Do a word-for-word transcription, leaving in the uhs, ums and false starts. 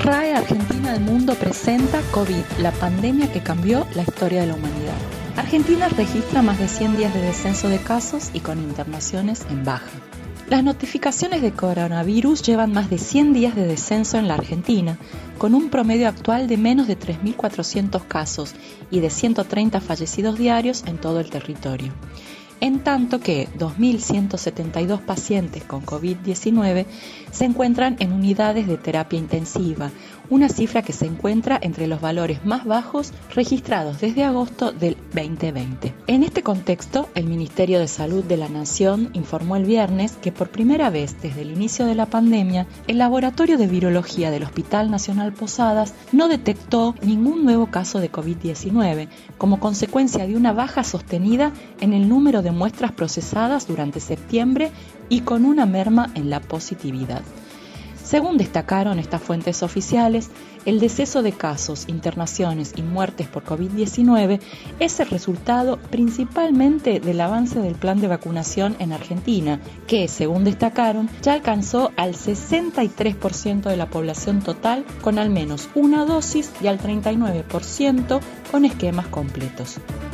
R A E Argentina del Mundo presenta COVID, la pandemia que cambió la historia de la humanidad. Argentina registra más de cien días de descenso de casos y con internaciones en baja. Las notificaciones de coronavirus llevan más de cien días de descenso en la Argentina, con un promedio actual de menos de tres mil cuatrocientos casos y de ciento treinta fallecidos diarios en todo el territorio. En tanto que dos mil ciento setenta y dos pacientes con COVID diecinueve se encuentran en unidades de terapia intensiva, una cifra que se encuentra entre los valores más bajos registrados desde agosto del veinte veinte. En este contexto, el Ministerio de Salud de la Nación informó el viernes que por primera vez desde el inicio de la pandemia, el Laboratorio de Virología del Hospital Nacional Posadas no detectó ningún nuevo caso de COVID diecinueve, como consecuencia de una baja sostenida en el número de muestras procesadas durante septiembre y con una merma en la positividad. Según destacaron estas fuentes oficiales, el deceso de casos, internaciones y muertes por COVID diecinueve es el resultado principalmente del avance del plan de vacunación en Argentina, que, según destacaron, ya alcanzó al sesenta y tres por ciento de la población total con al menos una dosis y al treinta y nueve por ciento con esquemas completos.